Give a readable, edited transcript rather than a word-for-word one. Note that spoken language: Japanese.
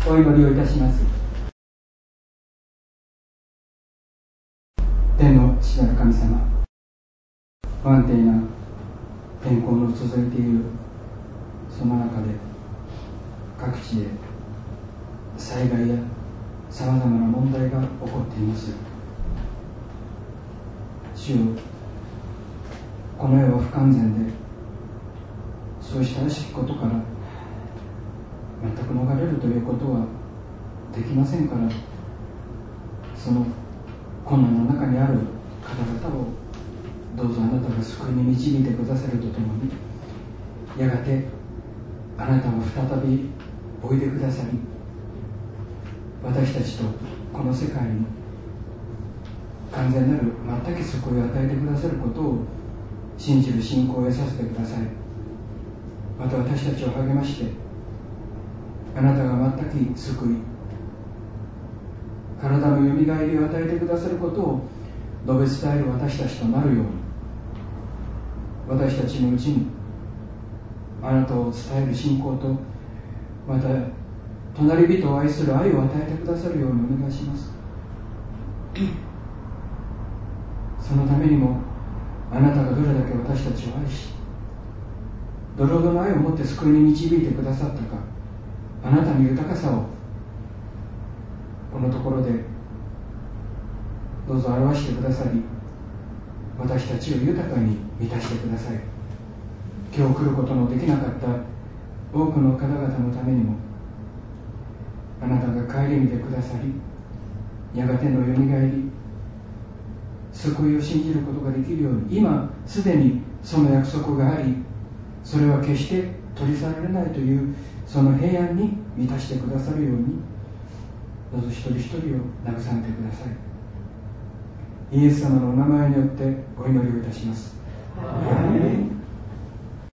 お祈りをいたします。天の父なる神様、不安定な天候の続いているその中で、各地で災害やさまざまな問題が起こっています。主よ、この世は不完全で、そうした悪しきことから全く逃れるということはできませんから、その困難の中にある方々をどうぞあなたが救いに導いてくださるとともに、やがてあなたも再びおいでくださり、私たちとこの世界に完全なる全く救いを与えてくださることを信じる信仰を得させてください。また私たちを励まして、あなたが全く救い、体のよみがえりを与えてくださることを述べ伝える私たちとなるように、私たちのうちにあなたを伝える信仰と、また隣人を愛する愛を与えてくださるようにお願いします。そのためにもあなたがどれだけ私たちを愛し、どれほどの愛を持って救いに導いてくださったか、あなたの豊かさをこのところでどうぞ表してくださり、私たちを豊かに満たしてください。今日来ることのできなかった多くの方々のためにも、あなたが顧みてくださり、やがてのよみがえり、救いを信じることができるように、今すでにその約束があり、それは決して取り去られないというその平安に満たしてくださるように、どうぞ一人一人を慰めてください。イエス様のお名前によってお祈りをいたします。